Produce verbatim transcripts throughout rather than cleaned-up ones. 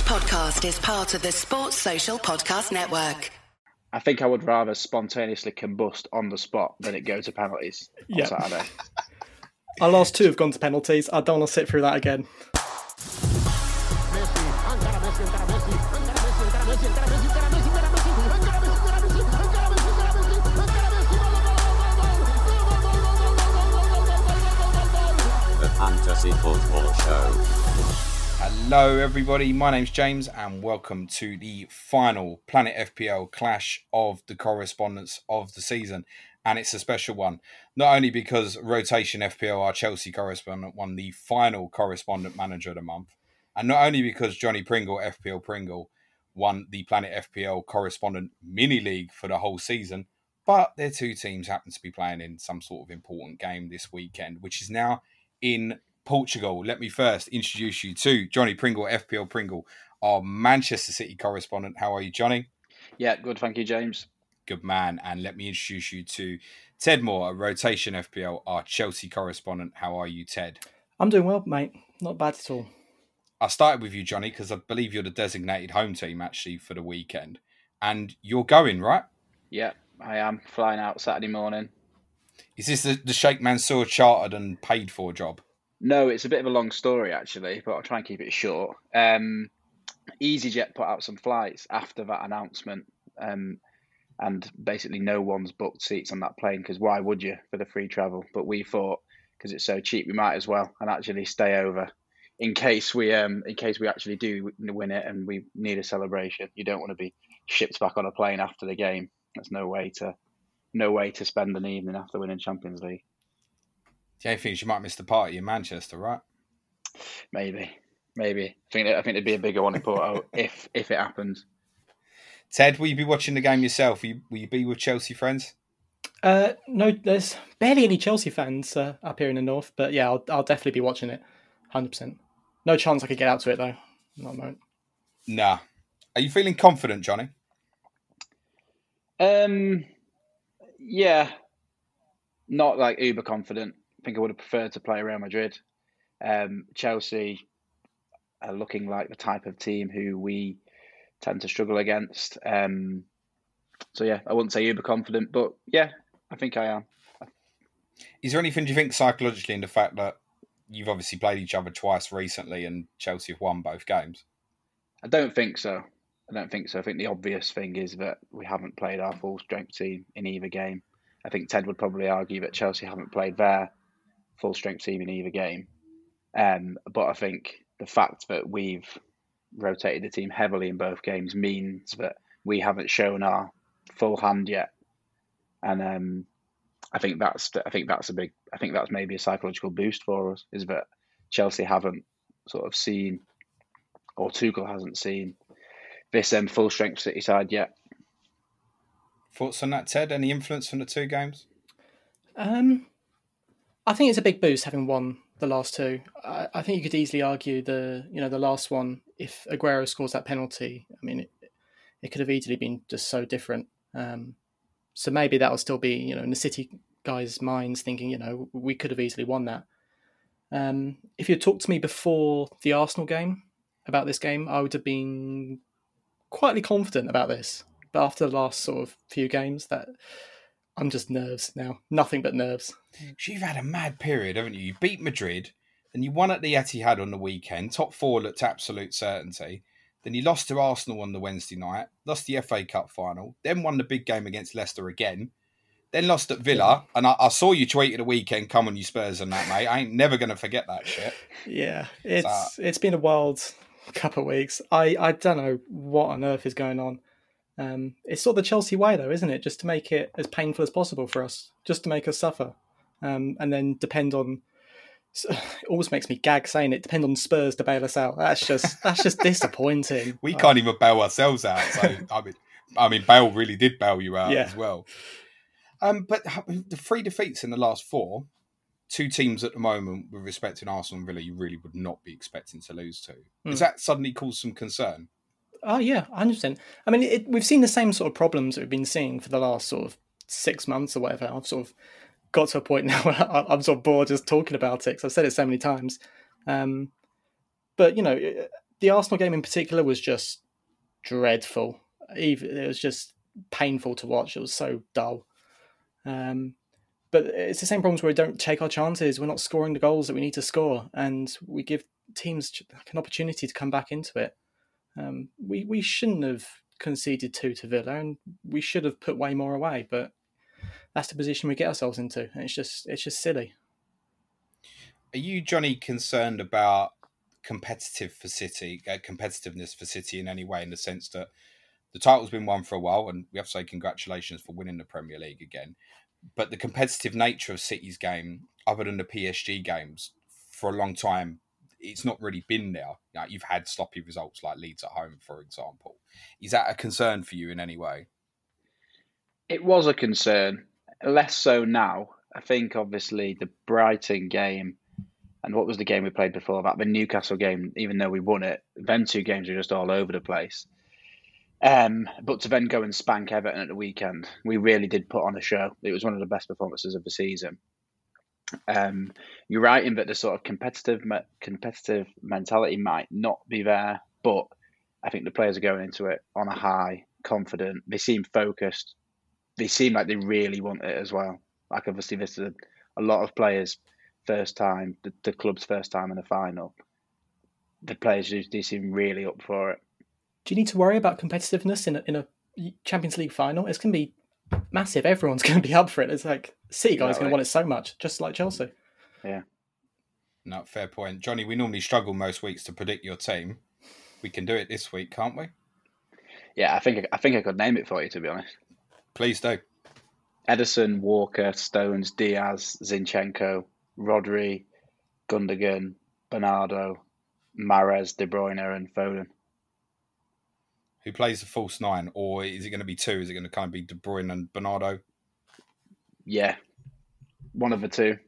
podcast is part of the Sports Social Podcast Network. I think I would rather spontaneously combust on the spot than it go to penalties on Yep. Saturday. Our last two have gone to penalties. I don't want to sit through that again. The Fantasy Football Show. Hello everybody, my name's James and welcome to the final Planet F P L clash of the correspondents of the season. And it's a special one, not only because Rotation F P L, our Chelsea correspondent, won the final correspondent manager of the month, and not only because Johnny Pringle, F P L Pringle, won the Planet F P L correspondent mini league for the whole season, but their two teams happen to be playing in some sort of important game this weekend, which is now in Portugal. Let me first introduce you to Johnny Pringle, F P L Pringle, our Manchester City correspondent. How are you, Johnny? Yeah, good. Thank you, James. Good man. And let me introduce you to Ted Moore, a Rotation F P L, our Chelsea correspondent. How are you, Ted? I'm doing well, mate. Not bad at all. I started with you, Johnny, because I believe you're the designated home team actually for the weekend. And you're going, right? Yeah, I am flying out Saturday morning. Is this the, the Sheikh Mansour chartered and paid for job? No, it's a bit of a long story, actually, but I'll try and keep it short. Um, EasyJet put out some flights after that announcement, um, and basically no one's booked seats on that plane, because why would you for the free travel? But we thought, because it's so cheap, we might as well and actually stay over in case we um in case we actually do win it and we need a celebration. You don't want to be shipped back on a plane after the game. There's no way to no way to spend an evening after winning Champions League. The only thing is you might miss the party in Manchester, right? Maybe, maybe. I think I think it'd be a bigger one in Porto if if it happens. Ted, will you be watching the game yourself? Will you, will you be with Chelsea friends? Uh, no, there's barely any Chelsea fans uh, up here in the north, but yeah, I'll, I'll definitely be watching it, one hundred percent. No chance I could get out to it, though. Not a moment. Nah. Are you feeling confident, Johnny? Um, yeah, not like uber confident. I think I would have preferred to play Real Madrid. Um, Chelsea are looking like the type of team who we tend to struggle against. Um, so yeah, I wouldn't say uber confident, but yeah, I think I am. Is there anything, do you think, psychologically in the fact that you've obviously played each other twice recently and Chelsea have won both games? I don't think so. I don't think so. I think the obvious thing is that we haven't played our full strength team in either game. I think Ted would probably argue that Chelsea haven't played their full strength team in either game. Um, but I think the fact that we've rotated the team heavily in both games means that we haven't shown our full hand yet. And um, I think that's I think that's a big I think that's maybe a psychological boost for us, is that Chelsea haven't sort of seen, or Tuchel hasn't seen, this um, full strength City side yet. Thoughts on that, Ted? Any influence from the two games? Um, I think it's a big boost having won the last two. I, I think you could easily argue the you know the last one, if Aguero scores that penalty, I mean, it, it could have easily been just so different. Um, so maybe that will still be, you know, in the City guys' minds thinking, you know, we could have easily won that. Um, if you had talked to me before the Arsenal game about this game, I would have been quietly confident about this. But after the last sort of few games, that I'm just nerves now. Nothing but nerves. You've had a mad period, haven't you? You beat Madrid, then you won at the Etihad on the weekend. Top four looked absolute certainty. Then you lost to Arsenal on the Wednesday night, lost the F A Cup final, then won the big game against Leicester again, then lost at Villa. Yeah. And I, I saw you tweet at the weekend, come on you Spurs and that, mate. I ain't never going to forget that shit. Yeah, it's so, it's been a wild couple of weeks. I, I don't know what on earth is going on. Um, it's sort of the Chelsea way, though, isn't it? Just to make it as painful as possible for us, just to make us suffer, um, and then depend on. It always makes me gag saying it. Depend on Spurs to bail us out. That's just that's just disappointing. We can't even bail ourselves out. So I mean, I mean, Bale really did bail you out yeah. as well. Um, but the three defeats in the last four, two teams at the moment with respect to Arsenal and Villa, you really would not be expecting to lose to. Mm. Does that suddenly cause some concern? Oh, yeah, one hundred percent. I mean, it, we've seen the same sort of problems that we've been seeing for the last sort of six months or whatever. I've sort of got to a point now where I'm sort of bored just talking about it because I've said it so many times. Um, but, you know, the Arsenal game in particular was just dreadful. Even it was just painful to watch. It was so dull. Um, but it's the same problems where we don't take our chances. We're not scoring the goals that we need to score, and we give teams an opportunity to come back into it. Um, we we shouldn't have conceded two to Villa, and we should have put way more away. But that's the position we get ourselves into, and it's just it's just silly. Are you, Johnny, concerned about competitive for City, uh, competitiveness for City in any way, in the sense that the title's been won for a while, and we have to say congratulations for winning the Premier League again. But the competitive nature of City's game, other than the P S G games, for a long time, it's not really been there. You know, you've had sloppy results like Leeds at home, for example. Is that a concern for you in any way? It was a concern, less so now. I think obviously the Brighton game and what was the game we played before that, the Newcastle game, even though we won it, them two games were just all over the place. Um, but to then go and spank Everton at the weekend, we really did put on a show. It was one of the best performances of the season. Um, you're right in that the sort of competitive competitive mentality might not be there, but I think the players are going into it on a high, confident. They seem focused. They seem like they really want it as well. Like obviously this is a, a lot of players' first time, the, the club's first time in a final. The players do, do seem really up for it. Do you need to worry about competitiveness in a, in a Champions League final? It's going to be massive. Everyone's going to be up for it. It's like City guys Exactly. going to want it so much, just like Chelsea. Yeah. No, fair point. Johnny, we normally struggle most weeks to predict your team. We can do it this week, can't we? Yeah, I think I think I could name it for you, to be honest. Please do. Ederson, Walker, Stones, Diaz, Zinchenko, Rodri, Gundogan, Bernardo, Mahrez, De Bruyne and Foden. Who plays the false nine? Or is it going to be two? Is it going to kind of be De Bruyne and Bernardo? Yeah, one of the two.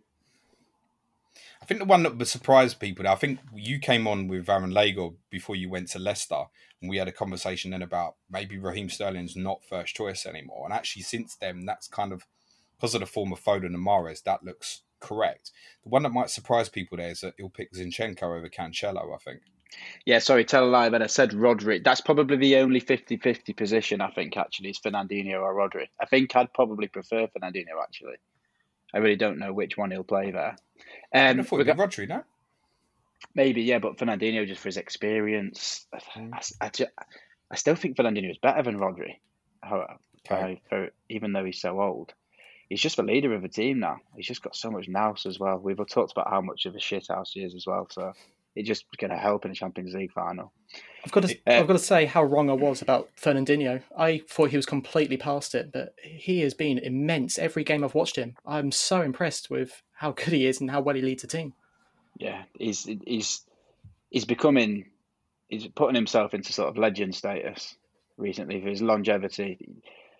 I think the one that would surprise people, I think you came on with Aaron Lager before you went to Leicester, and we had a conversation then about maybe Raheem Sterling's not first choice anymore. And actually since then, that's kind of, because of the form of Foden and Mahrez, that looks correct. The one that might surprise people there is that he'll pick Zinchenko over Cancelo, I think. Yeah, sorry, tell a lie, but I said Rodri. That's probably the only fifty-fifty position, I think, actually, is Fernandinho or Rodri. I think I'd probably prefer Fernandinho, actually. I really don't know which one he'll play there. Um, I thought it'd be Rodri, no? Maybe, yeah, but Fernandinho, just for his experience, Mm. I, I, just, I still think Fernandinho is better than Rodri, Okay. for, for, even though he's so old. He's just the leader of the team now. He's just got so much nous as well. We've talked about how much of a shithouse he is as well, so it's just going to help in the Champions League final. I've got to, Uh, I've got to say how wrong I was about Fernandinho. I thought he was completely past it, but he has been immense every game I've watched him. I'm so impressed with how good he is and how well he leads the team. Yeah, he's he's he's becoming, he's putting himself into sort of legend status recently for his longevity.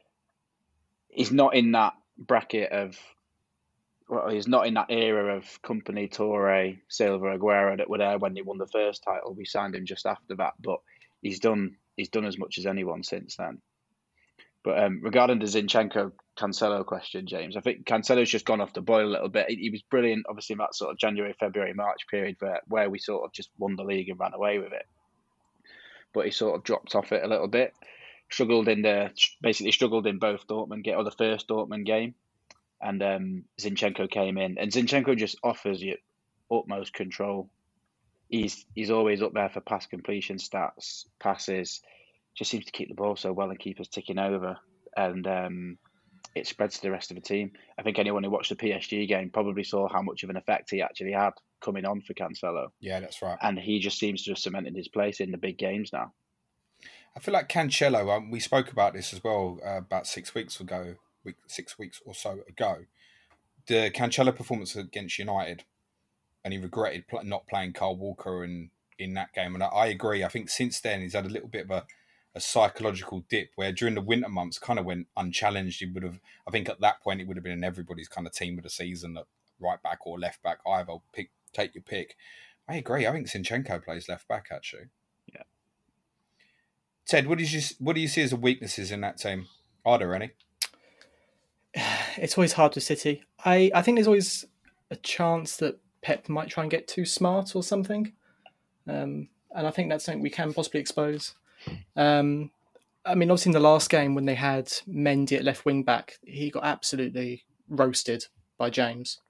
He's not in that bracket of, well, he's not in that era of Company, Toure, Silva, Aguero that were there when they won the first title. We signed him just after that, but he's done he's done as much as anyone since then. But um, regarding the Zinchenko Cancelo question, James, I think Cancelo's just gone off the boil a little bit. He, he was brilliant, obviously, in that sort of January, February, March period where, where we sort of just won the league and ran away with it. But he sort of dropped off it a little bit. Struggled in the basically struggled in both Dortmund game or the first Dortmund game, and um, Zinchenko came in, and Zinchenko just offers you utmost control. He's he's always up there for pass completion stats, passes. Just seems to keep the ball so well and keep us ticking over, and um, it spreads to the rest of the team. I think anyone who watched the P S G game probably saw how much of an effect he actually had coming on for Cancelo. Yeah, that's right. And he just seems to have cemented his place in the big games now. I feel like Cancelo, um, we spoke about this as well uh, about six weeks ago, week, six weeks or so ago. The Cancelo performance against United, and he regretted pl- not playing Kyle Walker in, in that game. And I, I agree. I think since then he's had a little bit of a, a psychological dip where during the winter months kind of went unchallenged. He would have, I think at that point, it would have been in everybody's kind of team of the season, at right back or left back, either pick, take your pick. I agree. I think Zinchenko plays left back, actually. Yeah. Ted, what, is you, what do you see as the weaknesses in that team? Are there any? It's always hard with City. I, I think there's always a chance that Pep might try and get too smart or something. Um, and I think that's something we can possibly expose. Um, I mean, obviously in the last game when they had Mendy at left wing back, he got absolutely roasted by James.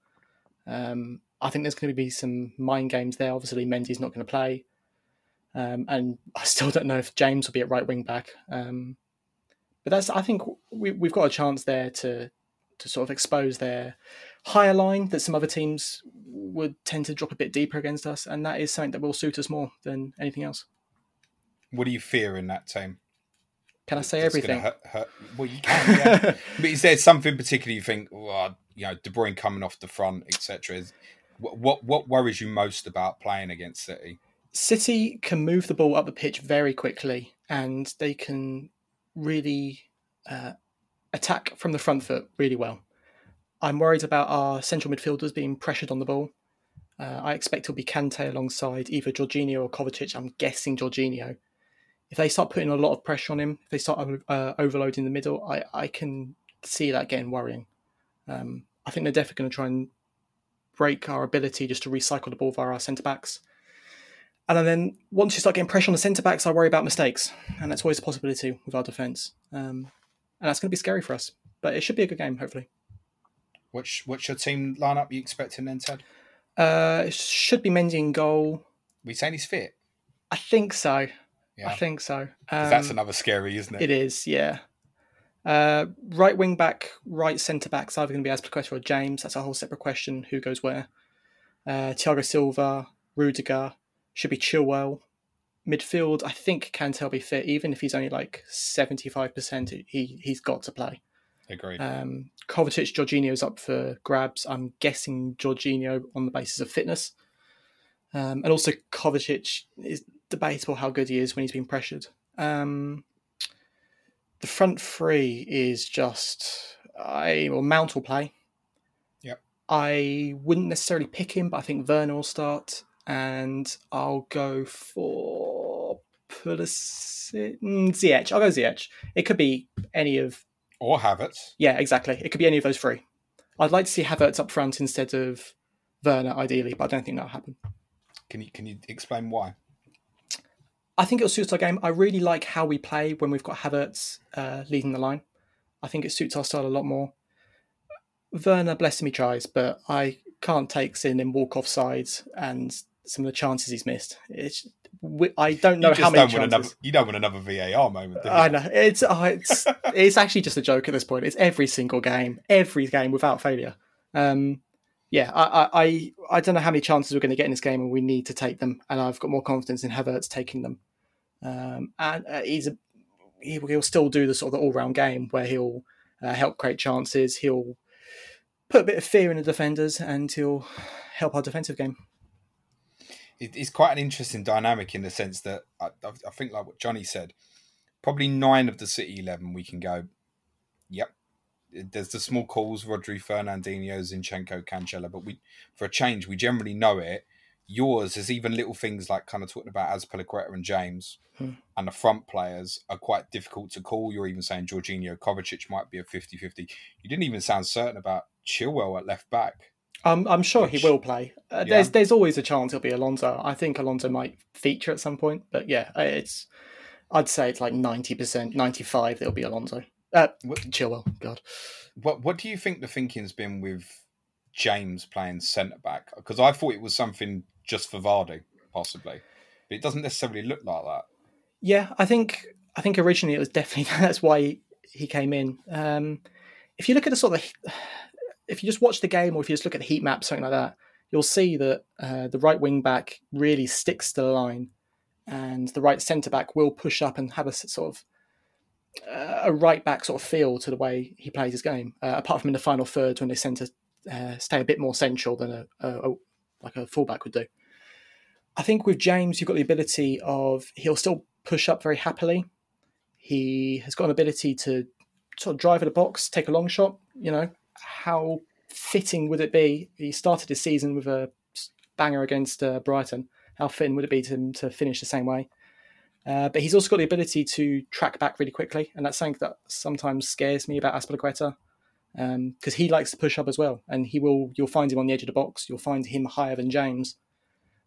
Um, I think there's going to be some mind games there. Obviously, Mendy's not going to play. Um, and I still don't know if James will be at right wing back. Um, but that's, I think we, we've got a chance there to to sort of expose their higher line that some other teams would tend to drop a bit deeper against us. And that is something that will suit us more than anything else. What do you fear in that team? Can I say That's everything? Hurt, hurt. Well, you can, yeah. But is there something particular you think, well, you know, De Bruyne coming off the front, et cetera? What, what what worries you most about playing against City? City can move the ball up the pitch very quickly, and they can really uh, attack from the front foot really well. I'm worried about our central midfielders being pressured on the ball. Uh, I expect it'll be Kante alongside either Jorginho or Kovacic. I'm guessing Jorginho. If they start putting a lot of pressure on him, if they start uh, overloading the middle, I, I can see that getting worrying. Um, I think they're definitely going to try and break our ability just to recycle the ball via our centre-backs. And then once you start getting pressure on the centre-backs, I worry about mistakes. And that's always a possibility with our defence. Um, and that's going to be scary for us. But it should be a good game, hopefully. What's, what's your team lineup you expecting then, Ted? Uh, it should be Mendy in goal. We saying he's fit? I think so. Yeah. I think so. Um, that's another scary, isn't it? It is, yeah. Uh, right wing back, right centre back is either going to be Azpilicueta or James. That's a whole separate question. Who goes where? Uh, Thiago Silva, Rudiger, should be Chilwell. Midfield, I think Kante will be fit, even if he's only like seventy-five percent. He he's got to play. Agreed. Um, Kovacic, Jorginho's up for grabs. I'm guessing Jorginho on the basis of fitness. Um, and also Kovacic is debatable how good he is when he's been pressured. Um, the front three is just I well Mount will play. Yep. I wouldn't necessarily pick him, but I think Werner will start, and I'll go for Pulisic. Ziyech. I'll go Ziyech. It could be any of or Havertz. Yeah, exactly. It could be any of those three. I'd like to see Havertz up front instead of Werner, ideally, but I don't think that'll happen. Can you can you explain why? I think it'll suit our game. I really like how we play when we've got Havertz uh, leading the line. I think it suits our style a lot more. Werner, bless him, he tries, but I can't take seeing him walk off sides and some of the chances he's missed. It's I don't know you just how many don't chances. Want another, you don't want another V A R moment, do you? I know. It's, oh, it's, it's actually just a joke at this point. It's every single game, every game without failure. Um, yeah, I, I, I don't know how many chances we're going to get in this game, and we need to take them. And I've got more confidence in Havertz taking them. Um, and uh, he's a, he, he'll still do the sort of the all-round game where he'll uh, help create chances. He'll put a bit of fear in the defenders, and he'll help our defensive game. It's quite an interesting dynamic in the sense that I, I think, like what Johnny said, probably nine of the City eleven we can go, yep. There's the small calls, Rodri, Fernandinho, Zinchenko, Cancelo, but we, for a change, we generally know it. Yours is even little things like kind of talking about Azpilicueta and James, hmm. and the front players are quite difficult to call. You're even saying Jorginho, Kovacic might be a fifty-fifty. You didn't even sound certain about Chilwell at left back. Um, I'm sure which, he will play. Uh, yeah. There's there's always a chance he'll be Alonso. I think Alonso might feature at some point, but yeah, it's I'd say it's like ninety percent, ninety-five it'll be Alonso. Uh, what, Chilwell, God. What What do you think the thinking's been with James playing centre back? Because I thought it was something just for Vardy, possibly, but it doesn't necessarily look like that. Yeah, I think I think originally it was definitely that's why he, he came in. Um, if you look at the sort of, if you just watch the game, or if you just look at the heat map, something like that, you'll see that uh, the right wing back really sticks to the line, and the right centre back will push up and have a sort of uh, a right back sort of feel to the way he plays his game. Uh, apart from in the final third when they tend to uh, stay a bit more central than a, a, a like a fullback would do. I think with James, you've got the ability of he'll still push up very happily. He has got an ability to sort of drive at the box, take a long shot. You know, how fitting would it be? He started his season with a banger against uh, Brighton. How fitting would it be to him to finish the same way? Uh, but he's also got the ability to track back really quickly, and that's something that sometimes scares me about Azpilicueta, because um, he likes to push up as well, and he will. You'll find him on the edge of the box. You'll find him higher than James.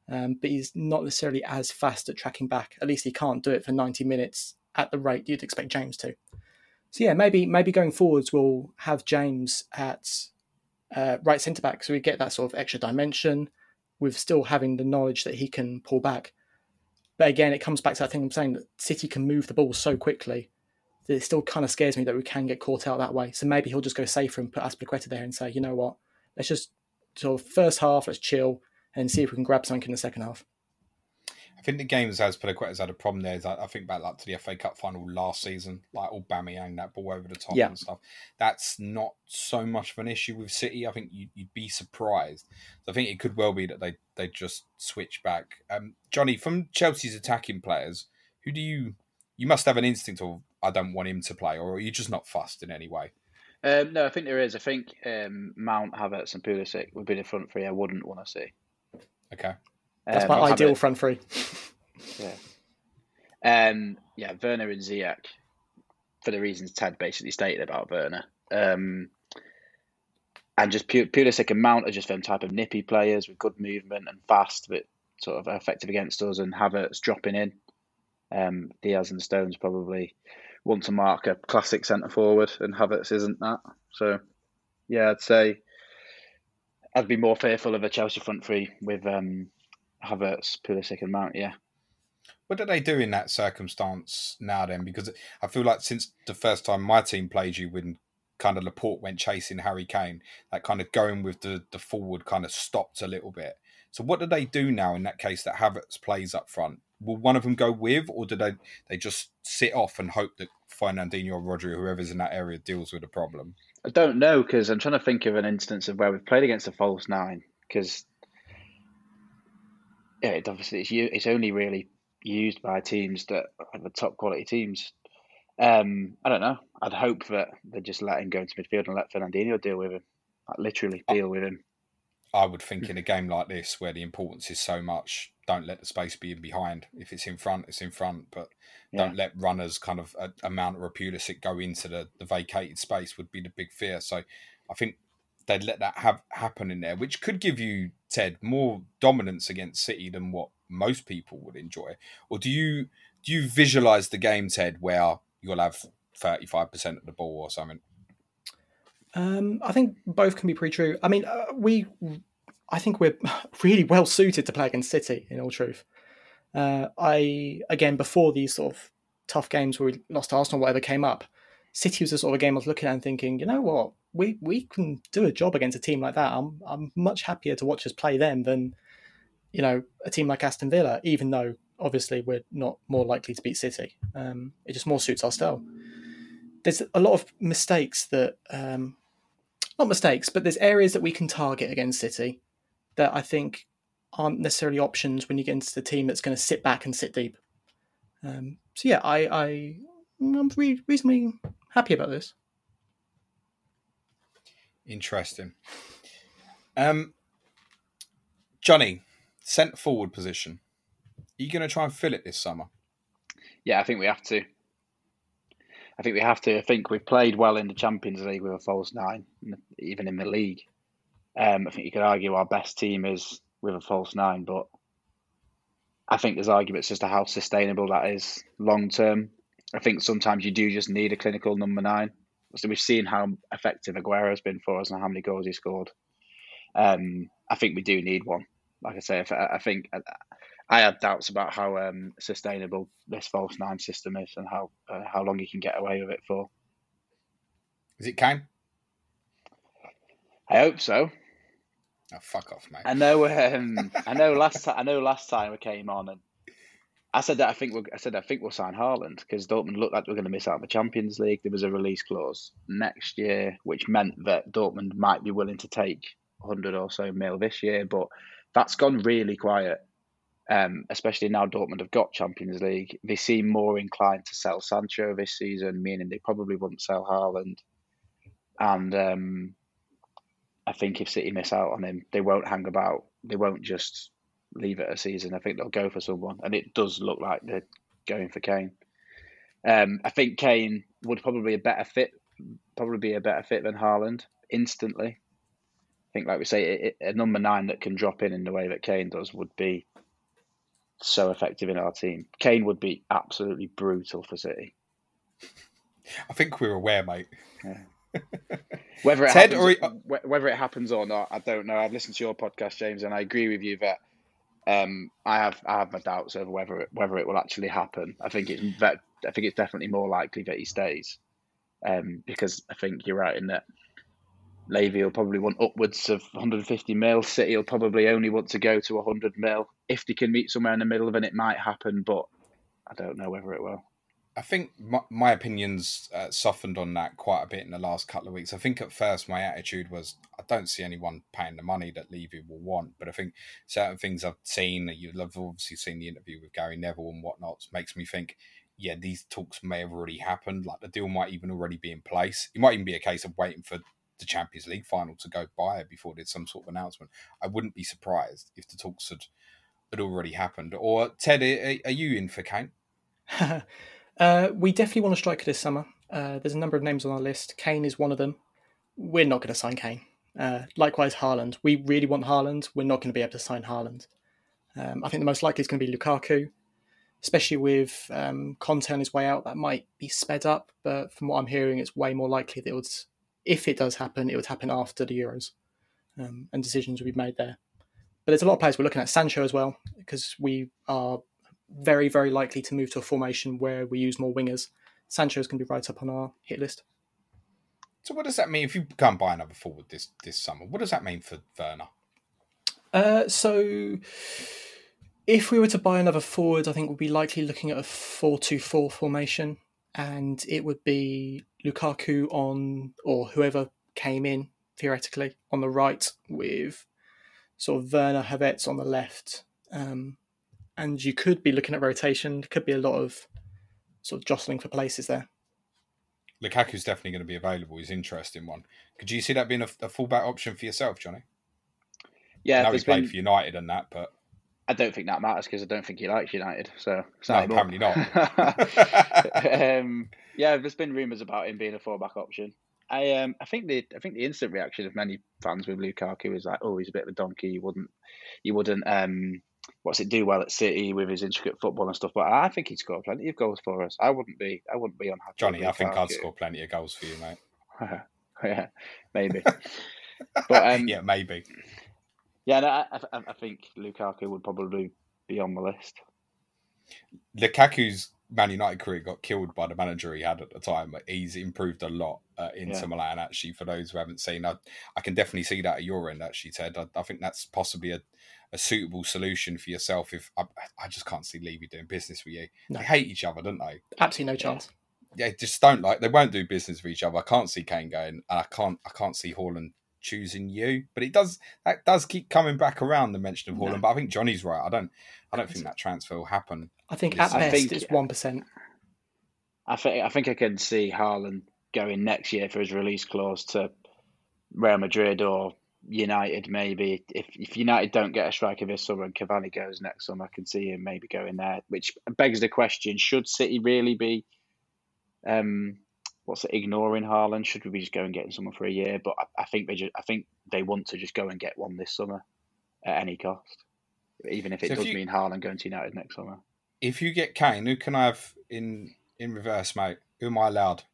um, but he's not necessarily as fast at tracking back. At least he can't do it for ninety minutes at the rate you'd expect James to. So yeah, maybe maybe going forwards we'll have James at uh, right centre back, so we get that sort of extra dimension with still having the knowledge that he can pull back. But again, it comes back to that thing I'm saying, that City can move the ball so quickly that it still kind of scares me that we can get caught out that way. So maybe he'll just go safer and put Azpilicueta there and say, you know what, let's just sort of first half, let's chill and see if we can grab something in the second half. I think the games Azpilicueta's had a problem there is I, I think back like to the F A Cup final last season, like Aubameyang, that ball over the top yeah. and stuff. That's not so much of an issue with City. I think you'd, you'd be surprised. So I think it could well be that they they just switch back. Um, Johnny, from Chelsea's attacking players, who do you you must have an instinct of I don't want him to play, or are you just not fussed in any way? Um, no, I think there is. I think um, Mount, Havertz, and Pulisic would be the front three I wouldn't want to see. Okay. That's Um, my I'll ideal have it- front three. Yeah. Um, yeah, Werner and Ziyech, for the reasons Ted basically stated about Werner. Um, and just Pu- Pulisic and Mount are just them type of nippy players with good movement and fast, but sort of effective against us, and Havertz dropping in. Um, Diaz and Stones probably want to mark a classic centre forward, and Havertz isn't that. So, yeah, I'd say I'd be more fearful of a Chelsea front three with um, Havertz, Pulisic, and Mount. Yeah. What do they do in that circumstance now then? Because I feel like since the first time my team played you, when kind of Laporte went chasing Harry Kane, that kind of going with the, the forward kind of stopped a little bit. So what do they do now in that case that Havertz plays up front? Will one of them go with, or do they, they just sit off and hope that Fernandinho or Rodri, whoever's in that area, deals with the problem? I don't know, because I'm trying to think of an instance of where we've played against a false nine, because yeah, it obviously it's, u- it's only really used by teams that are the top quality teams. Um, I don't know. I'd hope that they just let him go into midfield and let Fernandinho deal with him. Like literally deal with him. I would think in a game like this where the importance is so much, don't let the space be in behind. If it's in front, it's in front, but Yeah. don't let runners kind of a, a Mount or a Pulisic go into the, the vacated space would be the big fear. So I think they'd let that have happen in there, which could give you, Ted, more dominance against City than what most people would enjoy. Or do you do you visualise the game, Ted, where you'll have thirty-five percent of the ball or something? Um, I think both can be pretty true. I mean, uh, we, I think we're really well suited to play against City, in all truth. Uh, I, again, before these sort of tough games where we lost to Arsenal, whatever came up, City was the sort of game I was looking at and thinking, you know what, we we can do a job against a team like that. I'm I'm much happier to watch us play them than, you know, a team like Aston Villa, even though obviously we're not more likely to beat City. Um, it just more suits our style. There's a lot of mistakes that, um, not mistakes, but there's areas that we can target against City that I think aren't necessarily options when you get into the team that's going to sit back and sit deep. Um, so yeah, I, I, I'm re- reasonably happy about this. Interesting. Um, Johnny, centre forward position. Are you going to try and fill it this summer? Yeah, I think we have to. I think we have to. I think we've played well in the Champions League with a false nine, even in the league. Um, I think you could argue our best team is with a false nine, but I think there's arguments as to how sustainable that is long term. I think sometimes you do just need a clinical number nine. So we've seen how effective Aguero has been for us and how many goals he scored. Um, I think we do need one. Like I say, I think I had doubts about how um, sustainable this false nine system is and how uh, how long you can get away with it for. Is it Kane? I hope so. Oh, fuck off, mate. I know. Um, I know. Last time, I know. Last time we came on, and I said that I think we'll, I said I think we'll sign Haaland because Dortmund looked like they were going to miss out on the Champions League. There was a release clause next year, which meant that Dortmund might be willing to take one hundred or so mil this year, but that's gone really quiet. Um, especially now Dortmund have got Champions League. They seem more inclined to sell Sancho this season, meaning they probably wouldn't sell Haaland. And um, I think if City miss out on him, they won't hang about. They won't just leave it a season. I think they'll go for someone. And it does look like they're going for Kane. Um, I think Kane would probably be a better fit, probably be a better fit than Haaland instantly. I think, like we say, it, a number nine that can drop in in the way that Kane does would be so effective in our team. Kane would be absolutely brutal for City. I think we're aware, mate. Yeah. Whether it Ted happens, or... whether it happens or not, I don't know. I've listened to your podcast, James, and I agree with you that um, I have I have my doubts over whether it, whether it will actually happen. I think it's I think it's definitely more likely that he stays, um, because I think you're right in that Levy will probably want upwards of one hundred fifty mil. City will probably only want to go to one hundred mil. If they can meet somewhere in the middle, then it might happen, but I don't know whether it will. I think my, my opinions uh, softened on that quite a bit in the last couple of weeks. I think at first my attitude was I don't see anyone paying the money that Levy will want, but I think certain things I've seen, you've obviously seen the interview with Gary Neville and whatnot, makes me think, yeah, these talks may have already happened. Like the deal might even already be in place. It might even be a case of waiting for the Champions League final to go by it before there's some sort of announcement. I wouldn't be surprised if the talks had, had already happened. Or Ted, are, are you in for Kane? Uh, we definitely want a striker this summer. Uh, there's a number of names on our list. Kane is one of them. We're not going to sign Kane. Uh, likewise, Haaland. We really want Haaland. We're not going to be able to sign Haaland. Um, I think the most likely is going to be Lukaku, especially with um, Conte on his way out. That might be sped up, but from what I'm hearing, it's way more likely that it would, if it does happen, it would happen after the Euros, um, and decisions will be made there. But there's a lot of players we're looking at. Sancho as well, because we are very, very likely to move to a formation where we use more wingers. Sancho's going to be right up on our hit list. So what does that mean if you go and buy another forward this, this summer? What does that mean for Werner? Uh, so if we were to buy another forward, I think we'd be likely looking at a four two four formation, and it would be Lukaku on, or whoever came in, theoretically, on the right with sort of Werner, Havertz on the left. Um, And you could be looking at rotation. There could be a lot of sort of jostling for places there. Lukaku's definitely going to be available. He's an interesting one. Could you see that being a, a fullback option for yourself, Johnny? Yeah, I know he played been... for United and that, but I don't think that matters because I don't think he likes United. So it's no, not apparently not. um, yeah, there's been rumours about him being a fullback option. I um, I think the I think the instant reaction of many fans with Lukaku is like, oh, he's a bit of a donkey. You wouldn't, you wouldn't. Um, What's it do well at City with his intricate football and stuff? But I think he'd score plenty of goals for us. I wouldn't be. I wouldn't be unhappy. Johnny, I think I'd score plenty of goals for you, mate. Yeah, maybe. But um, yeah, maybe. Yeah, no, I, I, I think Lukaku would probably be on the list. Lukaku's Man United career got killed by the manager he had at the time, but he's improved a lot uh, in Inter yeah. Milan. Actually, for those who haven't seen, I, I can definitely see that at your end. Actually, Ted, I, I think that's possibly a. a suitable solution for yourself. If I, I just can't see Levy doing business with you. No. They hate each other, don't they? Absolutely no chance. Yeah, just don't like. They won't do business with each other. I can't see Kane going, and I can't. I can't see Haaland choosing you. But it does. That does keep coming back around the mention of Haaland. No. But I think Johnny's right. I don't. I don't think that transfer will happen. I think at best think, it's one percent. I think. I think I can see Haaland going next year for his release clause to Real Madrid or United, maybe. If if United don't get a striker this summer and Cavani goes next summer, I can see him maybe going there. Which begs the question: should City really be, um, what's it, ignoring Haaland? Should we be just go and getting someone for a year? But I, I think they just, I think they want to just go and get one this summer at any cost, even if it so does if you, mean Haaland going to United next summer. If you get Kane, who can I have in in reverse, mate? Who am I allowed?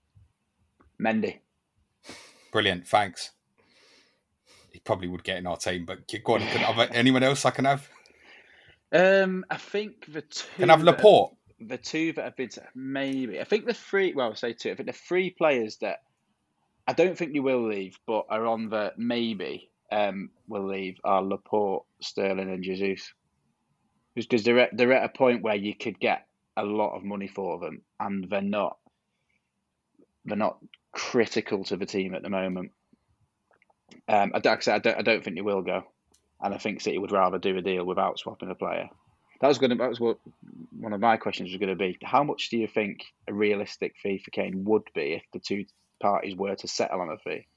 Mendy. Brilliant, thanks. He probably would get in our team, but go on, can I have anyone else I can have? Um, I think the two... Can I have Laporte? Have, the two that have been... Maybe. I think the three... Well, I'll say two. I think the three players that I don't think they will leave, but are on the maybe um, will leave are Laporte, Sterling and Jesus. Because they're at, they're at a point where you could get a lot of money for them, and they're not... They're not critical to the team at the moment. Um, I don't, I don't, I don't think they will go, and I think City would rather do a deal without swapping a player. That was going to, that was what one of my questions was going to be. How much do you think a realistic fee for Kane would be if the two parties were to settle on a fee?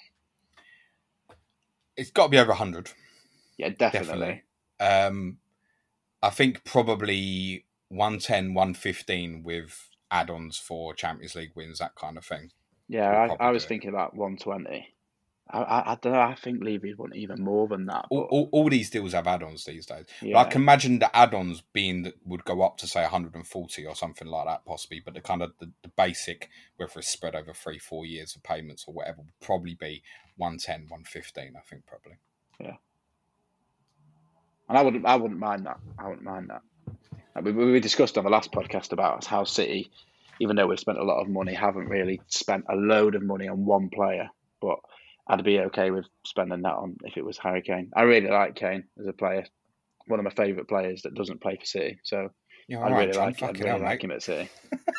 It's got to be over a hundred. Yeah, definitely. definitely. Um, I think probably one ten, one fifteen with add-ons for Champions League wins, that kind of thing. Yeah, I, I was thinking about one twenty. I, I, I don't know. I think Levy would want even more than that. All, But all, all these deals have add-ons these days. yeah, But I can imagine the add-ons being that would go up to say one hundred forty or something like that, possibly. But the kind of the, the basic, whether it's spread over three, four years of payments or whatever, would probably be one ten, one fifteen. I think probably. Yeah. And I wouldn't, I wouldn't mind that. I wouldn't mind that. Like we, we discussed on the last podcast about how City, even though we've spent a lot of money, haven't really spent a load of money on one player. But I'd be okay with spending that on if it was Harry Kane. I really like Kane as a player. One of my favourite players that doesn't play for City. So Yeah, I'd right, really John, like, I'd really hell, like mate. him at City.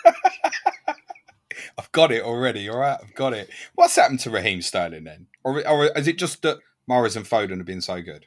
I've got it already. All right, I've got it. What's happened to Raheem Sterling then, or, or is it just that Mahrez and Foden have been so good?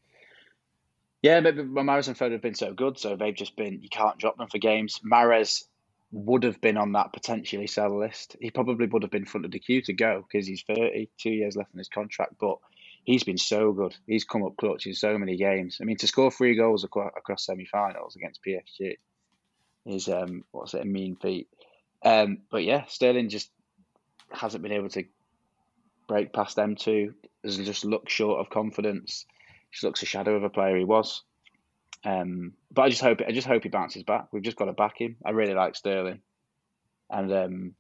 Yeah, but Mahrez and Foden have been so good, so they've just been, you can't drop them for games. Mahrez would have been on that potentially sell list. He probably would have been front of the queue to go because he's thirty, two years left in his contract, but he's been so good. He's come up clutch in so many games. I mean, to score three goals across, across semi-finals against P S G is, um, what's it, a mean feat. Um, but yeah, Sterling just hasn't been able to break past them two. Does just look short of confidence. Just looks a shadow of a player he was. Um, but I just hope I just hope he bounces back. We've just got to back him. I really like Sterling, and um,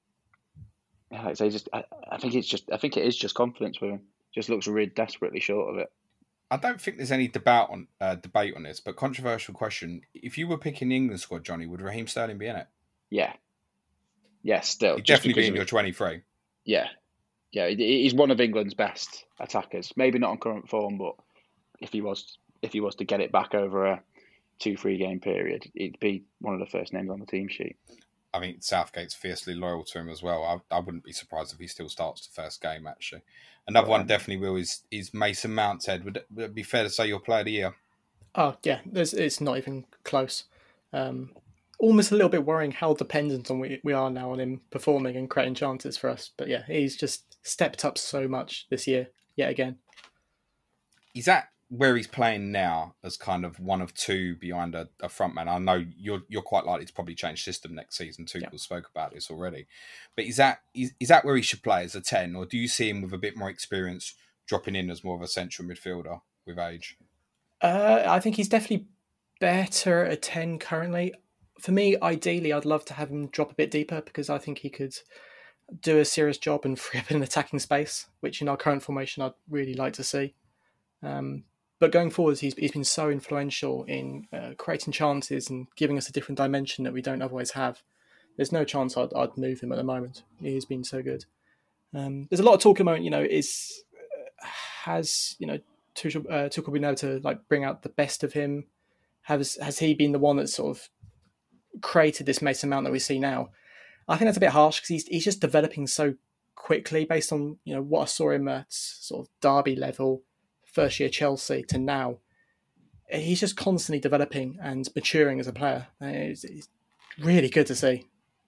like I say, just I, I think it's just I think it is just confidence with him. Just looks really desperately short of it. I don't think there's any debate on uh, debate on this, but controversial question: if you were picking the England squad, Johnny, would Raheem Sterling be in it? Yeah, yeah, still He'd just definitely be because in of your it. twenty-three. Yeah, yeah, he- he's one of England's best attackers. Maybe not on current form, but if he was if he was to get it back over a two, three game period, he'd be one of the first names on the team sheet. I mean, Southgate's fiercely loyal to him as well. I, I wouldn't be surprised if he still starts the first game, actually. Another Well, one definitely will is, is Mason Mount, Ted. Would it, would it be fair to say your player of the year? Oh, yeah, there's, it's not even close. Um, almost a little bit worrying how dependent on we, we are now on him performing and creating chances for us. But yeah, he's just stepped up so much this year, yet again. Is that where he's playing now as kind of one of two behind a, a front man? I know you're you're quite likely to probably change system next season. Tuchel Yeah. spoke about this already. But is that is, is that where he should play as a ten? Or do you see him with a bit more experience dropping in as more of a central midfielder with age? Uh, I think he's definitely better at ten currently. For me, ideally, I'd love to have him drop a bit deeper because I think he could do a serious job and free up an attacking space, which in our current formation I'd really like to see. Um, but going forwards, he's he's been so influential in uh, creating chances and giving us a different dimension that we don't otherwise have. There's no chance I'd, I'd move him at the moment. He's been so good. Um, there's a lot of talk at the moment, you know, is uh, has, you know, Tuchel, uh, Tuchel been able to like bring out the best of him? Has has he been the one that sort of created this Mason Mount that we see now? I think that's a bit harsh because he's he's just developing so quickly based on, you know, what I saw him at sort of Derby level, first year Chelsea to now. He's just constantly developing and maturing as a player. It's, it's really good to see.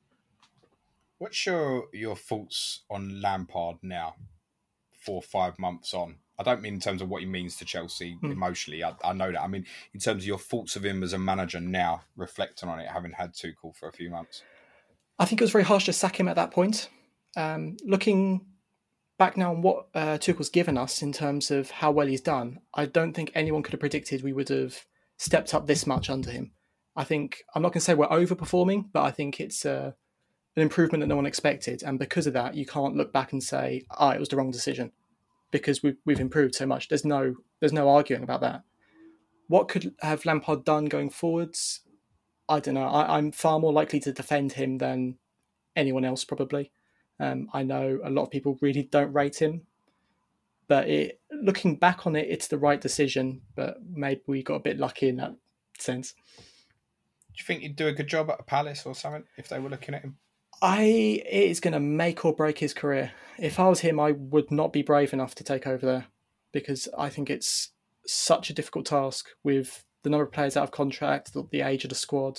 What's your your thoughts on Lampard now, four or five months on? I don't mean in terms of what he means to Chelsea Hmm. emotionally. I, I know that. I mean in terms of your thoughts of him as a manager now, reflecting on it, having had Tuchel for a few months. I think it was very harsh to sack him at that point. Um, looking back now on what uh, Tuchel's given us in terms of how well he's done, I don't think anyone could have predicted we would have stepped up this much under him. I think, I'm not going to say we're overperforming, but I think it's uh, an improvement that no one expected. And because of that, you can't look back and say, ah, it was the wrong decision because we've, we've improved so much. There's no, there's no arguing about that. What could have Lampard done going forwards? I don't know. I, I'm far more likely to defend him than anyone else, probably. Um, I know a lot of people really don't rate him, but it, looking back on it, it's the right decision. But maybe we got a bit lucky in that sense. Do you think he'd do a good job at a Palace or something if they were looking at him? I it is going to make or break his career. If I was him, I would not be brave enough to take over there because I think it's such a difficult task with the number of players out of contract, the, the age of the squad.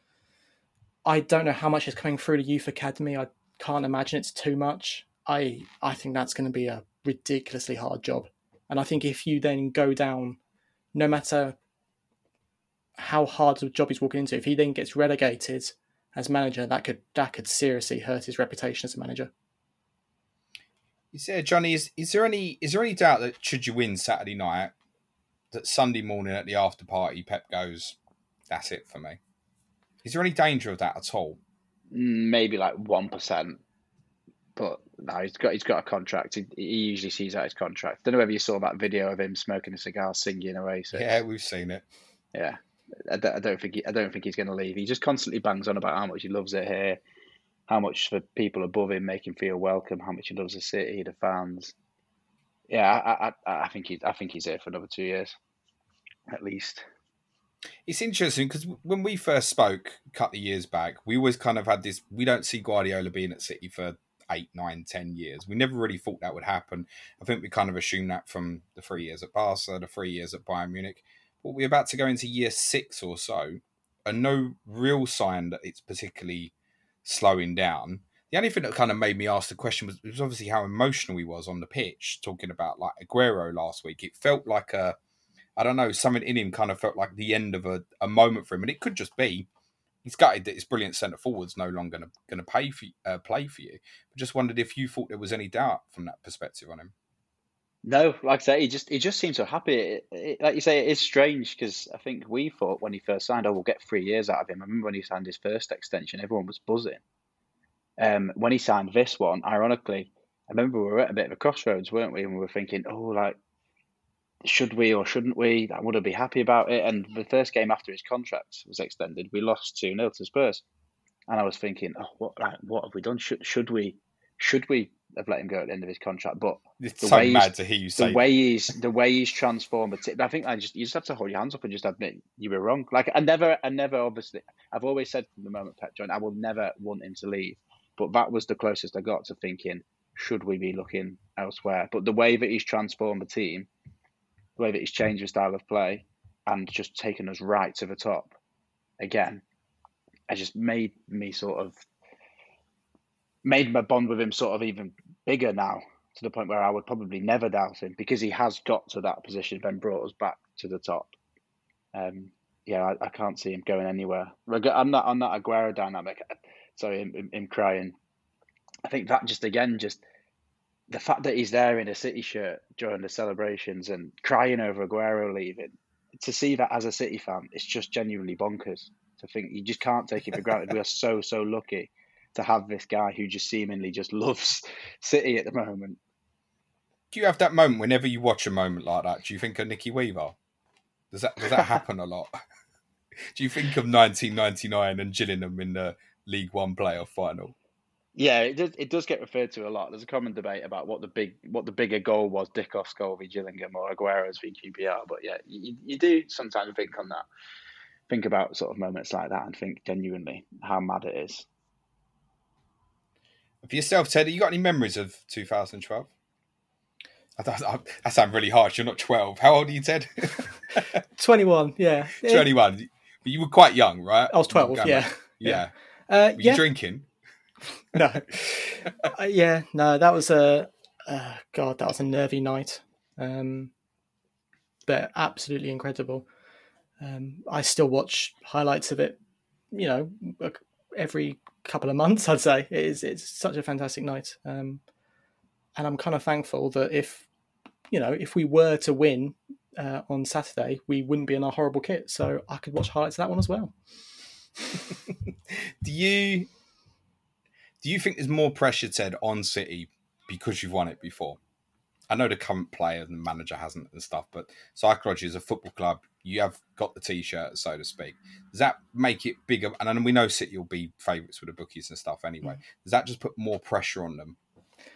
I don't know how much is coming through the youth academy. I can't imagine it's too much. I I think that's going to be a ridiculously hard job. And I think if you then go down, no matter how hard the job he's walking into, if he then gets relegated as manager, that could that could seriously hurt his reputation as a manager. Is there, Johnny? Is, is there any is there any doubt that should you win Saturday night, that Sunday morning at the after party, Pep goes, "That's it for me"? Is there any danger of that at all? Maybe like one percent, but no, he's got he's got a contract. He, he usually sees out his contract. I don't know whether you saw that video of him smoking a cigar, singing Oasis. Yeah, we've seen it. Yeah, I don't, I don't think he, I don't think he's going to leave. He just constantly bangs on about how much he loves it here, how much for people above him make him feel welcome, how much he loves the city, the fans. Yeah, I I, I think he I think he's here for another two years, at least. It's interesting because when we first spoke a couple of years back, we always kind of had this, we don't see Guardiola being at City for eight, nine, ten years. We never really thought that would happen. I think we kind of assumed that from the three years at Barca, the three years at Bayern Munich. But we're about to go into year six or so, and no real sign that it's particularly slowing down. The only thing that kind of made me ask the question was, was obviously how emotional he was on the pitch, talking about like Aguero last week. It felt like a, I don't know, something in him kind of felt like the end of a, a moment for him. And it could just be, he's gutted that his brilliant centre-forward's no longer going to pay for uh, play for you. I just wondered if you thought there was any doubt from that perspective on him. No, like I say, he just he just seems so happy. It, it, like you say, it is strange because I think we thought when he first signed, oh, we'll get three years out of him. I remember when he signed his first extension, everyone was buzzing. Um, when he signed this one, ironically, I remember we were at a bit of a crossroads, weren't we? And we were thinking, oh, like, should we or shouldn't we? I would I be happy about it? And the first game after his contract was extended, we lost two nil to Spurs. And I was thinking, oh, what like, what have we done? Should should we should we have let him go at the end of his contract? But it's the so way mad to hear you say the way he's the way he's transformed. I think I just you just have to hold your hands up and just admit you were wrong. Like I never, I never obviously. I've always said from the moment Pep joined, I will never want him to leave. But that was the closest I got to thinking, should we be looking elsewhere? But the way that he's transformed the team, the way that he's changed his style of play and just taken us right to the top again, it just made me sort of, made my bond with him sort of even bigger now, to the point where I would probably never doubt him because he has got to that position and brought us back to the top. Um, yeah, I, I can't see him going anywhere. I'm not on that Aguero dynamic. Sorry, him, him, him crying. I think that just, again, just the fact that he's there in a City shirt during the celebrations and crying over Aguero leaving, to see that as a City fan, it's just genuinely bonkers to think. You just can't take it for granted. We are so, so lucky to have this guy who just seemingly just loves City at the moment. Do you have that moment whenever you watch a moment like that? Do you think of Nicky Weaver? Does that does that happen a lot? Do you think of nineteen ninety-nine and Gillingham in the League One playoff final? Yeah, it does. It does get referred to a lot. There's a common debate about what the big, what the bigger goal was: Dickoff's goal v Gillingham or Aguero's v Q P R. But yeah, you, you do sometimes think on that, think about sort of moments like that, and think genuinely how mad it is. For yourself, Ted, you got any memories of two thousand twelve? That, that sounds really harsh. You're not twelve. How old are you, Ted? twenty-one. Yeah, twenty-one. But you were quite young, right? I was twelve. Yeah, yeah. yeah. Uh, were yeah. you drinking? No. uh, yeah, no. That was a uh, God. That was a nervy night, um, but absolutely incredible. Um, I still watch highlights of it. You know, every couple of months, I'd say. It is, it's such a fantastic night. Um, and I'm kind of thankful that if, you know, if we were to win uh, on Saturday, we wouldn't be in our horrible kit. So I could watch highlights of that one as well. do you do you think there's more pressure, Ted, on City because you've won it before? I know the current player and the manager hasn't and stuff, but psychology as a football club, you have got the T-shirt, so to speak. Does that make it bigger? And then we know City will be favourites with the bookies and stuff anyway. Does that just put more pressure on them?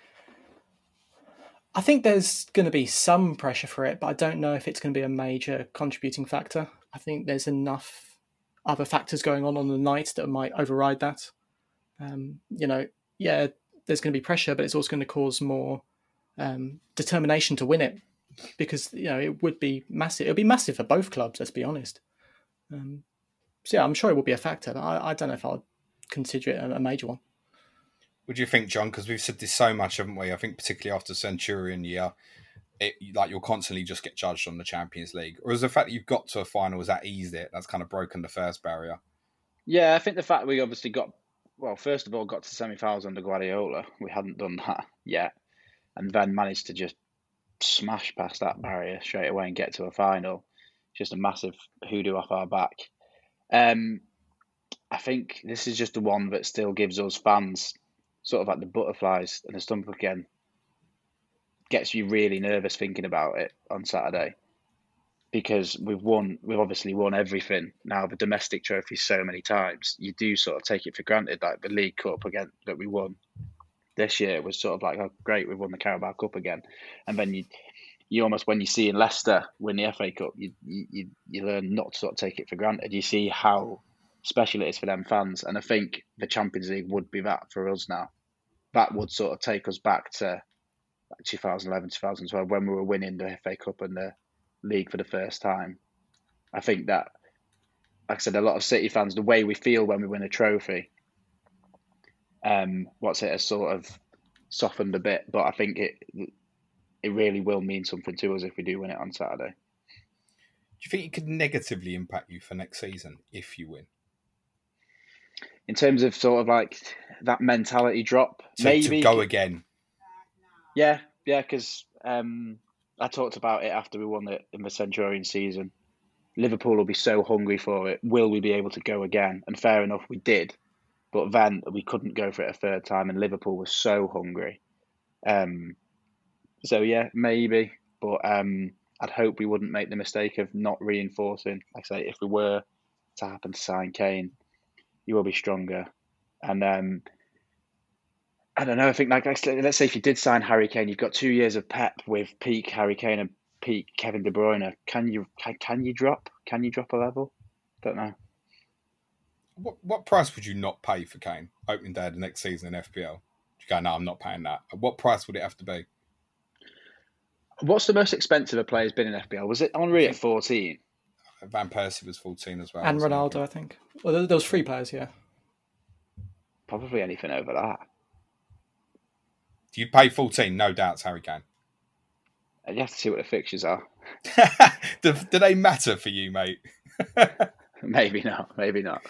I think there's going to be some pressure for it, but I don't know if it's going to be a major contributing factor. I think there's enough other factors going on on the night that might override that. Um, you know, yeah, there's going to be pressure, but it's also going to cause more um, determination to win it, because, you know, it would be massive. It would be massive for both clubs, let's be honest. Um, so yeah, I'm sure it will be a factor. But I, I don't know if I'd consider it a, a major one. What do you think, John? Because we've said this so much, haven't we? I think particularly after Centurion year, it, like you'll constantly just get judged on the Champions League. Or is the fact that you've got to a final, has that eased it? That's kind of broken the first barrier. Yeah, I think the fact we obviously got, well, first of all, got to semi-finals under Guardiola. We hadn't done that yet. and then managed to just smash past that barrier straight away and get to a final. Just a massive hoodoo off our back. Um, I think this is just the one that still gives us fans sort of like the butterflies and the stomach again. Gets you really nervous thinking about it on Saturday, because we've won, we've obviously won everything now, the domestic trophy so many times. You do sort of take it for granted, like the League Cup again that we won this year was sort of like, oh great, we've won the Carabao Cup again. And then you you almost, when you see in Leicester win the F A Cup, you you you learn not to sort of take it for granted. You see how special it is for them fans, and I think the Champions League would be that for us now. That would sort of take us back to twenty eleven, twenty twelve, when we were winning the F A Cup and the league for the first time. I think that, like I said, a lot of City fans, the way we feel when we win a trophy, um, what's it, has sort of softened a bit. But I think it it really will mean something to us if we do win it on Saturday. Do you think it could negatively impact you for next season if you win? In terms of sort of like that mentality drop, to, maybe to go again. Yeah, yeah, because um, I talked about it after we won it in the Centurion season. Liverpool will be so hungry for it. Will we be able to go again? And fair enough, we did. But then we couldn't go for it a third time, and Liverpool was so hungry. Um, so, yeah, maybe. But um, I'd hope we wouldn't make the mistake of not reinforcing. Like I say, if we were to happen to sign Kane, you will be stronger. And um, I don't know. I think, like, let's say if you did sign Harry Kane, you've got two years of Pep with peak Harry Kane and peak Kevin De Bruyne. Can you can, can you drop? Can you drop a level? Don't know. What what price would you not pay for Kane opening day of the next season in F P L? You go, no, I'm not paying that. What price would it have to be? What's the most expensive a player's been in F P L? Was it Henry at fourteen? Van Persie was fourteen as well. And Ronaldo, I think. Well, there was three players, yeah. Probably anything over that. Do you pay fourteen? No doubts, Harry Kane. You have to see what the fixtures are. do, do they matter for you, mate? Maybe not. Maybe not.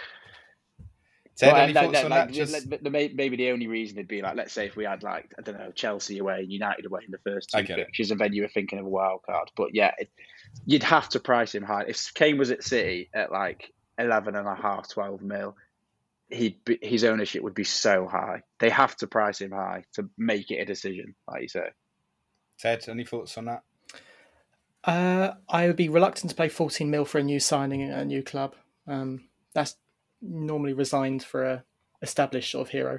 Ted, well, any no, thoughts no, on like, that? Just... Maybe the only reason it'd be like, let's say if we had like, I don't know, Chelsea away and United away in the first two fixtures, and then you were thinking of a wild card. But yeah, it, you'd have to price him high. If Kane was at City at like eleven and a half, twelve mil, he'd be, his ownership would be so high. They have to price him high to make it a decision, like you say. Ted, any thoughts on that? Uh, I would be reluctant to pay fourteen mil for a new signing at a new club. Um, that's normally resigned for a established sort of hero.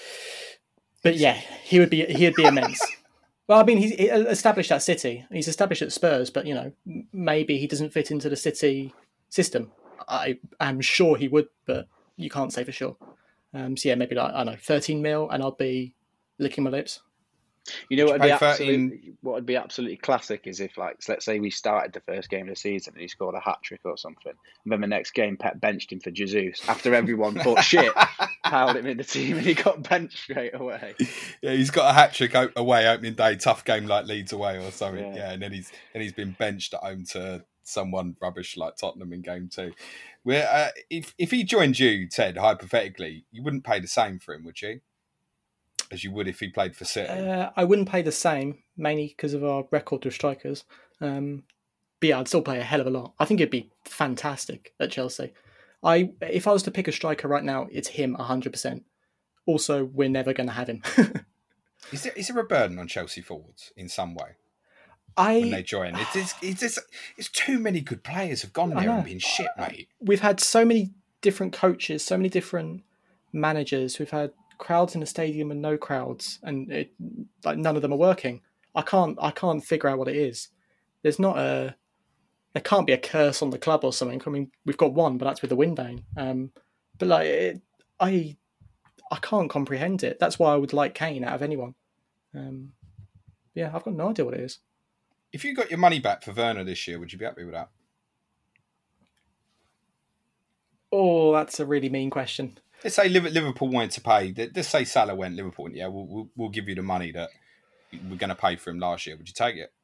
But yeah, he would be he'd be immense. Well, I mean, he's established at City. He's established at Spurs, but you know, maybe he doesn't fit into the City system. I am sure he would, but you can't say for sure. Um, so yeah, maybe like, I don't know, thirteen mil, and I'll be licking my lips. You know what would be absolutely, what would be absolutely classic is if, like, let's say we started the first game of the season and he scored a hat trick or something, and then the next game Pep benched him for Jesus after everyone thought shit, piled him in the team, and he got benched straight away. Yeah, he's got a hat trick away opening day, tough game like Leeds away or something. Yeah, yeah and then he's then he's been benched at home to someone rubbish like Tottenham in game two. Where uh, if if he joined you, Ted, hypothetically, you wouldn't pay the same for him, would you? As you would if he played for City? Uh, I wouldn't pay the same, mainly because of our record with strikers. Um, but yeah, I'd still pay a hell of a lot. I think it'd be fantastic at Chelsea. I If I was to pick a striker right now, it's him one hundred percent. Also, we're never going to have him. is, there, is there a burden on Chelsea forwards in some way? I, when they join? It's, it's, it's, it's, it's too many good players have gone there and been shit, mate. We've had so many different coaches, so many different managers. We've had crowds in the stadium and no crowds, and it, like none of them are working. I can't I can't figure out what it is. There's not a there can't be a curse on the club or something. I mean, we've got one, but that's with the wind vane. Um, but like it, I I can't comprehend it. That's why I would like Kane out of anyone. Um, yeah, I've got no idea what it is. If you got your money back for Werner this year, would you be happy with that? Oh, that's a really mean question. Let's say Liverpool wanted to pay. Let's say Salah went Liverpool. Yeah, we'll, we'll we'll give you the money that we're going to pay for him last year. Would you take it?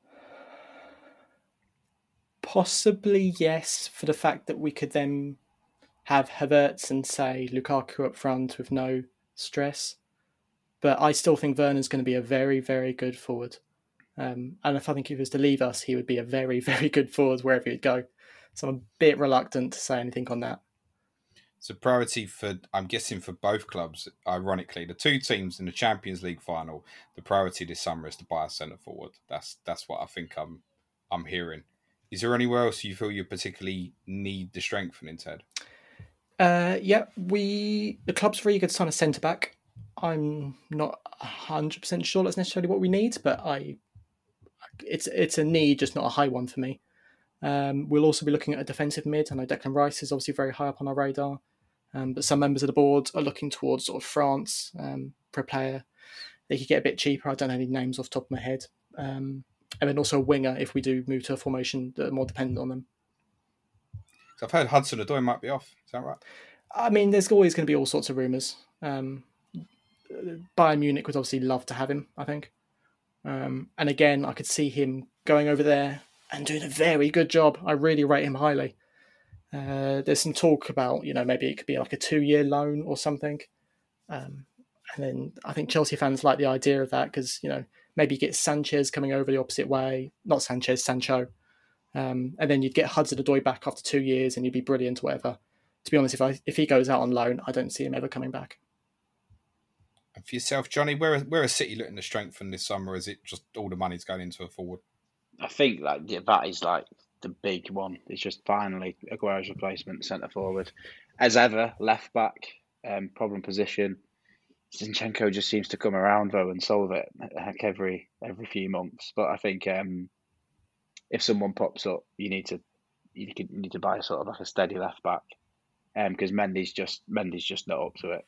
Possibly yes, for the fact that we could then have Havertz and say Lukaku up front with no stress. but I still think Vernon's going to be a very, very good forward. Um, and if I think if he was to leave us, he would be a very, very good forward wherever he'd go. So I'm a bit reluctant to say anything on that. It's a priority for, I'm guessing, for both clubs, ironically. The two teams in the Champions League final, the priority this summer is to buy a centre forward. That's that's what I think I'm I'm hearing. Is there anywhere else you feel you particularly need the strengthening, Ted? Uh, yeah, we the club's really good to sign a centre back. I'm not one hundred percent sure that's necessarily what we need, but I it's it's a need, just not a high one for me. Um, we'll also be looking at a defensive mid. I know Declan Rice is obviously very high up on our radar, um, but some members of the board are looking towards sort of France um, for a player. They could get a bit cheaper. I don't know any names off the top of my head. Um, and then also a winger if we do move to a formation that are more dependent on them. So I've heard Hudson-Odoi might be off. Is that right? I mean, there's always going to be all sorts of rumours. Um, Bayern Munich would obviously love to have him, I think. Um, and again, I could see him going over there and doing a very good job. I really rate him highly. Uh, there's some talk about, you know, maybe it could be like a two-year loan or something. Um, and then I think Chelsea fans like the idea of that because, you know, maybe you get Sanchez coming over the opposite way. Not Sanchez, Sancho. Um, and then you'd get Hudson-Odoi back after two years and you'd be brilliant or whatever. To be honest, if I if he goes out on loan, I don't see him ever coming back. And for yourself, Johnny, where, where is City looking to strengthen this summer? Is it just all the money's going into a forward? I think like yeah, that is like the big one. It's just finally Aguero's replacement, centre forward. As ever, left back, um, problem position. Zinchenko just seems to come around though and solve it like every every few months. But I think um, if someone pops up, you need to you need to buy sort of like a steady left back, because um, Mendy's just Mendy's just not up to it.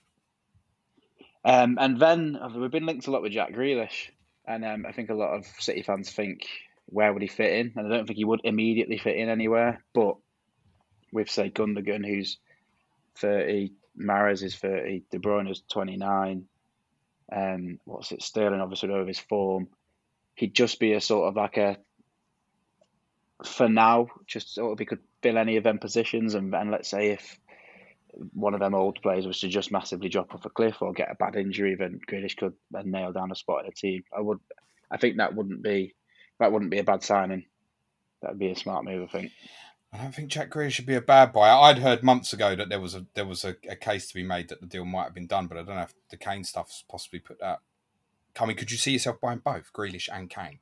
Um, and then we've been linked a lot with Jack Grealish, and um, I think a lot of City fans think, where would he fit in? And I don't think he would immediately fit in anywhere. But with, say, Gundogan, who's thirty, Mahrez is thirty, De Bruyne is twenty-nine, um, what's it, Sterling obviously over his form, he'd just be a sort of like a, for now, just sort of he could fill any of them positions. And, and let's say if one of them old players was to just massively drop off a cliff or get a bad injury, then Grealish could then nail down a spot in a team. I would, I think that wouldn't be that wouldn't be a bad signing. That would be a smart move, I think. I don't think Jack Grealish should be a bad buy. I'd heard months ago that there was a there was a, a case to be made that the deal might have been done, but I don't know if the Kane stuff's possibly put that. I mean, could you see yourself buying both Grealish and Kane?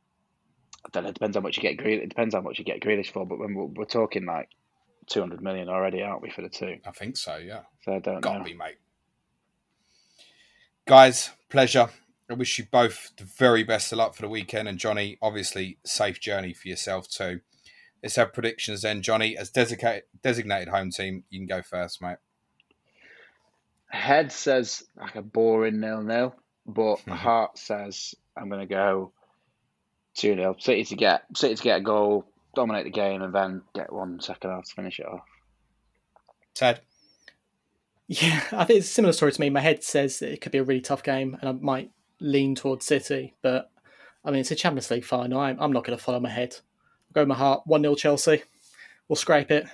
I don't know. It depends how much you get Grealish. It depends how much you get Grealish for. But when we're, we're talking like two hundred million already, aren't we, for the two? I think so. Yeah. So I don't Gotta know. be, mate. Guys, pleasure. I wish you both the very best of luck for the weekend, and Johnny, obviously, safe journey for yourself too. Let's have predictions then, Johnny. As designated designated home team, you can go first, mate. Head says like a boring nil-nil, but heart says I'm going to go two nil. City to get City to get a goal, dominate the game, and then get one second half to finish it off. Ted? Yeah, I think it's a similar story to me. My head says that it could be a really tough game, and I might lean towards City, but I mean, it's a Champions League final. I'm, I'm not going to follow my head. I'll go with my heart. one nil Chelsea. We'll scrape it.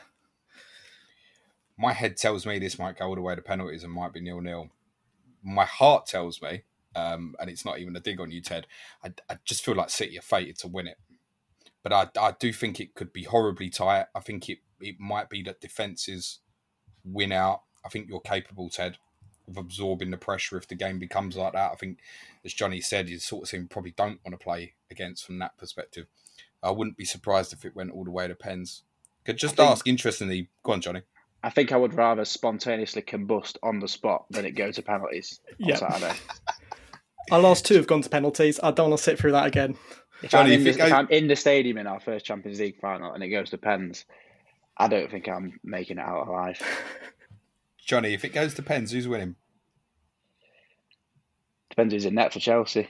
My head tells me this might go all the way to penalties and might be nil-nil. My heart tells me, um, and it's not even a dig on you, Ted, I, I just feel like City are fated to win it. But I, I do think it could be horribly tight. I think it, it might be that defences win out. I think you're capable, Ted, of absorbing the pressure if the game becomes like that. I think, as Johnny said, you sort of thing probably don't want to play against from that perspective. I wouldn't be surprised if it went all the way to pens. Could just think, ask, interestingly, go on, Johnny. I think I would rather spontaneously combust on the spot than it go to penalties on Yep. Saturday. Our last two have gone to penalties. I don't want to sit through that again. If, Johnny, I'm in if the, it goes- if I'm in the stadium in our first Champions League final and it goes to pens, I don't think I'm making it out alive. Johnny, if it goes to pens, who's winning? Depends who's in net for Chelsea.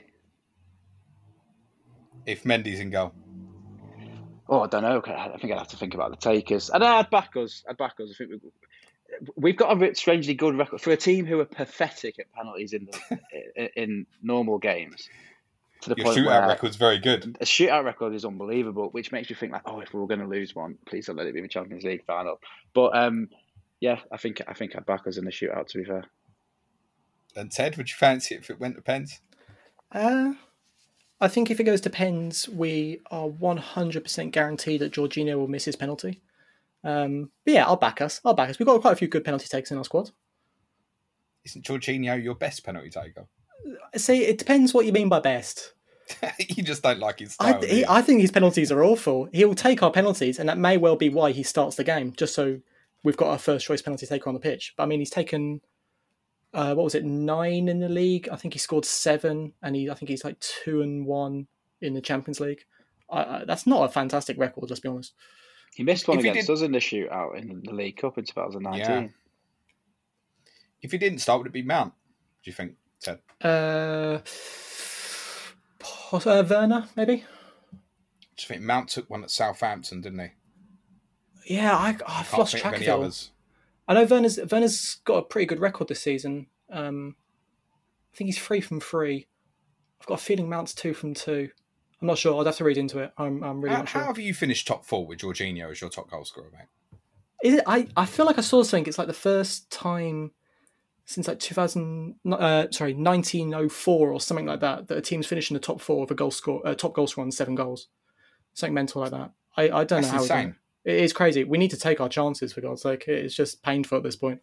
If Mendy's in goal. Oh, I don't know. I think I'd have to think about the takers. And I'd back us. I'd back us. I think we, we've got a strangely good record for a team who are pathetic at penalties in the, in normal games. To the Your point shootout where record's very good. a shootout record is unbelievable, which makes you think like, oh, if we were going to lose one, please don't let it be the Champions League final. But um, yeah, I think I think I'd back us in the shootout. To be fair, And Ted, would you fancy it if it went to pens? Uh, I think if it goes to pens, we are one hundred percent guaranteed that Jorginho will miss his penalty. Um, but yeah, I'll back us. I'll back us. We've got quite a few good penalty takers in our squad. Isn't Jorginho your best penalty taker? See, it depends what you mean by best. You just don't like his style. I, he, I think his penalties are awful. He will take our penalties, and that may well be why he starts the game, just so we've got our first choice penalty taker on the pitch. But I mean, he's taken, uh, what was it, nine in the league? I think he scored seven, and he I think he's like two and one in the Champions League. I, I, that's not a fantastic record, let's be honest. He missed one If he against did- us in the shootout in the League Cup in twenty nineteen. Yeah. If he didn't start, would it be Mount? Do you think, Ted? Uh, pos- uh, Werner, maybe? Do you think Mount took one at Southampton, didn't he? Yeah, I, I've Can't lost think track of of any it all. others. I know Werner's, Werner's got a pretty good record this season. Um, I think he's three from three. I've got a feeling Mount's two from two. I'm not sure. I'd have to read into it. I'm, I'm really How, not sure. how have you finished top four with Jorginho as your top goal scorer, mate? Is it? I, I feel like I saw something. It's like the first time since like two thousand, uh, sorry, nineteen oh four or something like that, that a team's finished in the top four with a goal score, uh, top goal scorer on seven goals. Something mental like that. I, I don't That's know how. insane. It is crazy. We need to take our chances, for God's sake. It's just painful at this point.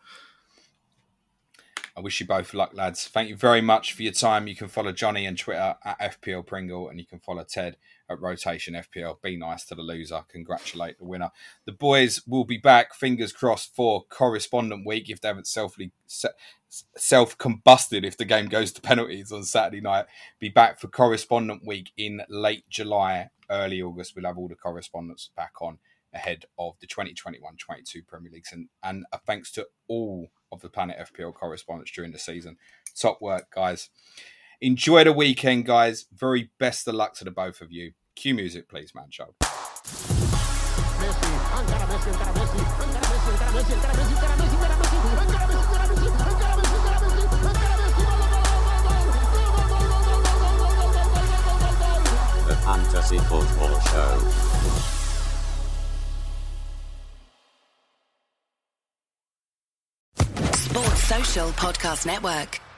I wish you both luck, lads. Thank you very much for your time. You can follow Johnny on Twitter at F P L Pringle, and you can follow Ted at Rotation F P L. Be nice to the loser. Congratulate the winner. The boys will be back, fingers crossed, for Correspondent Week if they haven't selfly, self-combusted if the game goes to penalties on Saturday night. Be back for Correspondent Week in late July, early August. We'll have all the correspondents back on ahead of the twenty twenty-one twenty-two Premier Leagues. And, and a thanks to all of the Planet F P L correspondents during the season. Top work, guys. Enjoy the weekend, guys. Very best of luck to the both of you. Cue music, please, man. Show. The Fantasy Football Show. Sports Social Podcast Network.